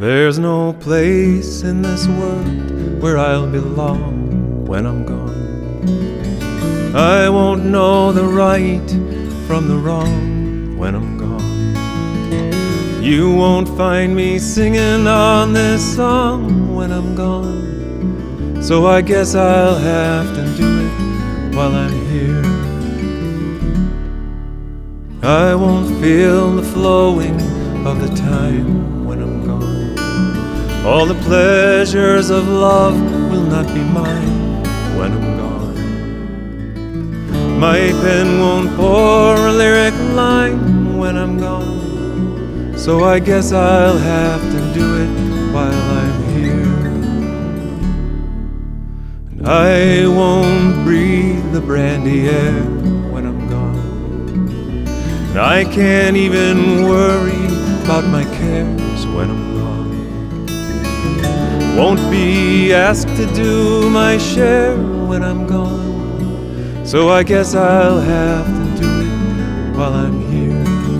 There's no place in this world where I'll belong when I'm gone. I won't know the right from the wrong when I'm gone. You won't find me singing on this song when I'm gone. So I guess I'll have to do it while I'm here. I won't feel the flowing of the time when I'm gone. All the pleasures of love will not be mine when I'm gone. My pen won't pour a lyric line when I'm gone. So I guess I'll have to do it while I'm here. And I won't breathe the brandy air when I'm gone. And I can't even worry about my cares when I'm gone. Won't be asked to do my share when I'm gone. So I guess I'll have to do it while I'm here.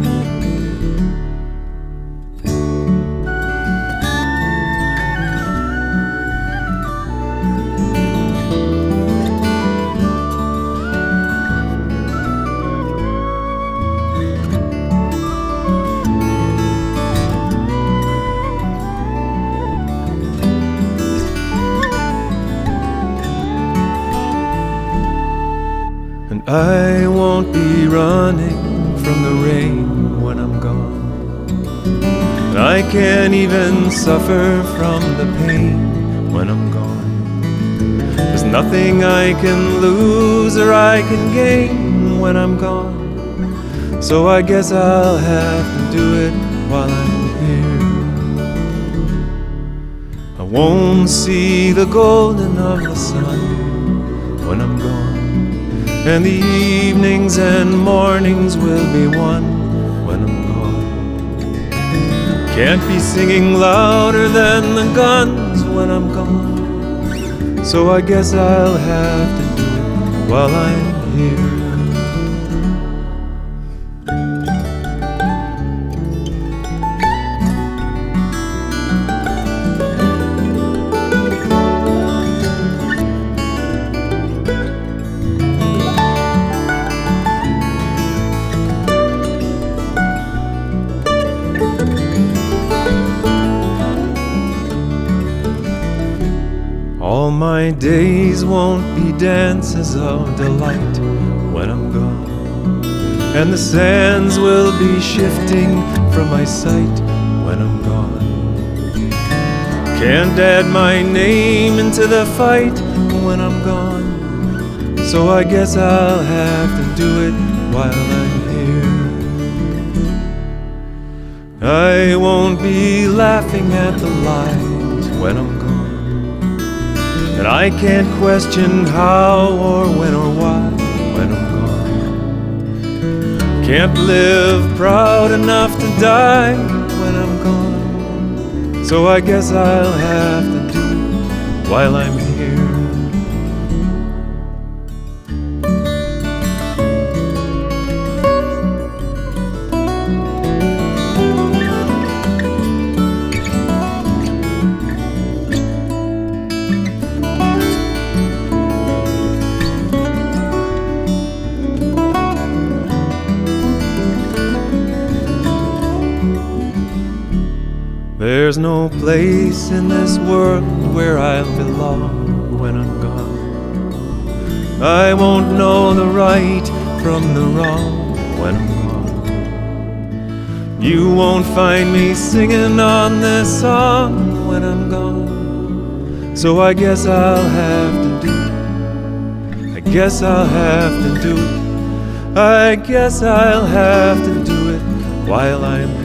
And I won't be running from the rain when I'm gone. And I can't even suffer from the pain when I'm gone. There's nothing I can lose or I can gain when I'm gone. So I guess I'll have to do it while I'm here. I won't see the golden of the sun when I'm gone. And the evenings and mornings will be one when I'm gone. Can't be singing louder than the guns when I'm gone. So I guess I'll have to do it while I'm here. All my days won't be dances of delight when I'm gone. And the sands will be shifting from my sight when I'm gone. Can't add my name into the fight when I'm gone. So I guess I'll have to do it while I'm here. I won't be laughing at the lies when I'm gone. And I can't question how or when or why when I'm gone. Can't live proud enough to die when I'm gone. So I guess I'll have to do it while I'm here. There's no place in this world where I'll belong when I'm gone. I won't know the right from the wrong when I'm gone. You won't find me singing on this song when I'm gone. So I guess I'll have to do it. I guess I'll have to do it. I guess I'll have to do it while I'm